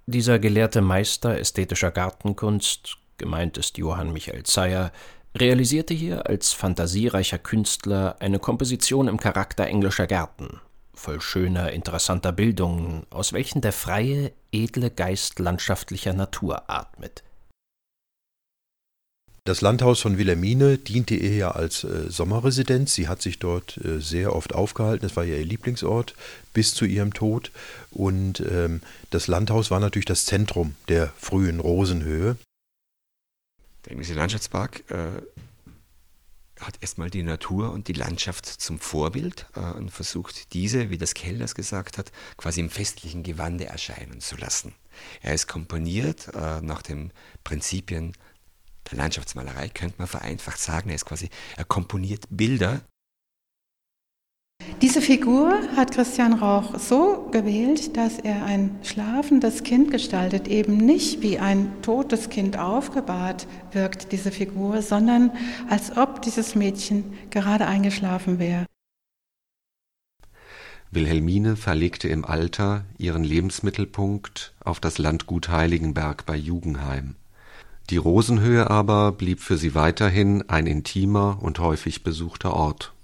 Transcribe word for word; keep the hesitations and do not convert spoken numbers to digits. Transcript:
Dieser gelehrte Meister ästhetischer Gartenkunst, gemeint ist Johann Michael Zeyer, realisierte hier als fantasiereicher Künstler eine Komposition im Charakter englischer Gärten, voll schöner, interessanter Bildungen, aus welchen der freie, edle Geist landschaftlicher Natur atmet. Das Landhaus von Wilhelmine diente ihr ja als äh, Sommerresidenz. Sie hat sich dort äh, sehr oft aufgehalten. Es war ihr Lieblingsort bis zu ihrem Tod. Und ähm, das Landhaus war natürlich das Zentrum der frühen Rosenhöhe. Der Englische Landschaftspark äh, hat erstmal die Natur und die Landschaft zum Vorbild äh, und versucht diese, wie das Kellners gesagt hat, quasi im festlichen Gewande erscheinen zu lassen. Er ist komponiert äh, nach den Prinzipien der Landschaftsmalerei, könnte man vereinfacht sagen. Er ist quasi, er komponiert Bilder. Diese Figur hat Christian Rauch so gewählt, dass er ein schlafendes Kind gestaltet, eben nicht wie ein totes Kind aufgebahrt wirkt diese Figur, sondern als ob dieses Mädchen gerade eingeschlafen wäre. Wilhelmine verlegte im Alter ihren Lebensmittelpunkt auf das Landgut Heiligenberg bei Jugenheim. Die Rosenhöhe aber blieb für sie weiterhin ein intimer und häufig besuchter Ort.